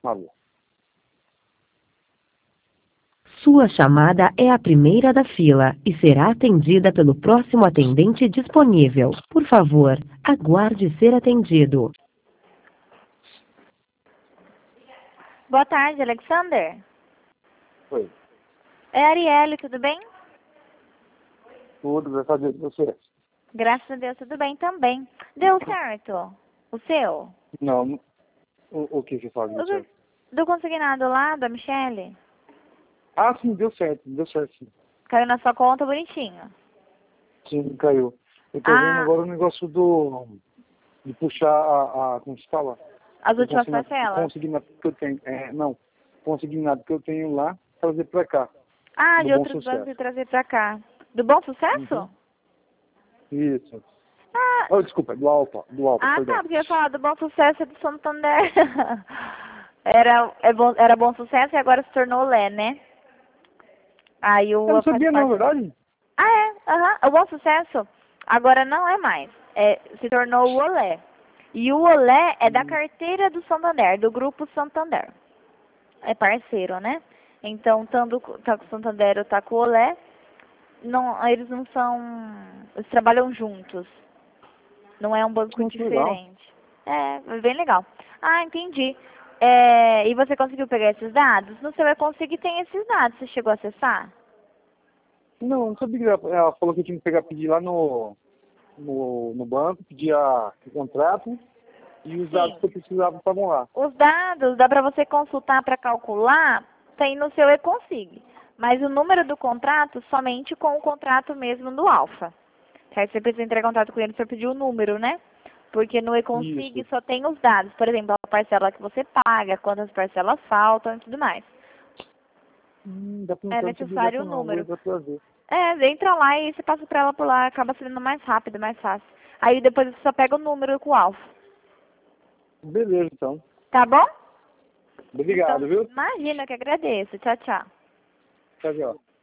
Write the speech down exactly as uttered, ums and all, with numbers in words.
Alô. Sua chamada é a primeira da fila e será atendida pelo próximo atendente disponível. Por favor, aguarde ser atendido. Boa tarde, Alexander. Oi. É a Arielle, tudo bem? Tudo, graças a Deus, você? Graças a Deus, tudo bem também. Deu certo? O seu? Não, não- o, o que você fala? O Deu do, certo? do consignado lá, da Michelle? Ah, sim, deu certo, deu certo, sim. Caiu na sua conta bonitinho. Sim, caiu. Eu tô vendo Ah, agora o negócio do... de puxar a... a como se fala? as O últimas consignado, o parcelas? consignado que eu tenho. É, não, o consignado que eu tenho lá, trazer pra cá. Ah, Do de Bom outros bancos Sucesso. e trazer pra cá. Do Bom Sucesso? Uhum. Isso. Ah, Oh, desculpa, do Alfa, do Alfa, ah perdão. tá, porque eu ia falar do Bom Sucesso é do Santander. era, é bom, era Bom Sucesso e agora se tornou Lé, né? Aí o Eu não faz sabia não, parte... verdade? Ah, é? Aham. O Bom Sucesso agora não é mais. É, se tornou o Olé. E o Olé é da Hum. carteira do Santander, do Grupo Santander. É parceiro, né? Então, tanto tá com o Santander ou tá com o Olé, não, eles não são... Eles trabalham juntos. Não é um banco Muito legal. diferente. É, é bem legal. Ah, entendi. É, e você conseguiu pegar esses dados? No seu e-Consig tem esses dados. Você chegou a acessar? Não, não sabia que ela, ela falou que eu tinha que pegar, pedir lá no, no, no banco, pedir a, o contrato e os dados Sim. que eu precisava estavam lá. Os dados dá para você consultar para calcular, tem no seu e-Consig. Mas o número do contrato somente com o contrato mesmo do Alfa. Aí você precisa entrar em contato com ele para pedir o número, né? Porque no e-Consig Isso. só tem os dados. Por exemplo, a parcela que você paga, quantas parcelas faltam e tudo mais. Hum, dá pra É não saber dessa necessário o não, vou número. entrar pra ver. É, entra lá e você passa para ela por lá, acaba sendo mais rápido, mais fácil. Aí depois você só pega o número com o Alfa. Beleza, então. Tá bom? Obrigado, Então, viu? imagina que agradeço. Tchau, tchau. Tchau, tchau.